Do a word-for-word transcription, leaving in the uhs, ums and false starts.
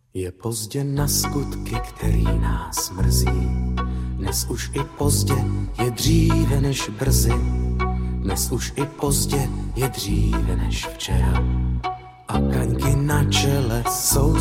Je pozdě na skutky, který nás mrzí. Dnes už i pozdě je dříve než brzy. Dnes už i pozdě je dříve než včera. A kaňky na čele jsou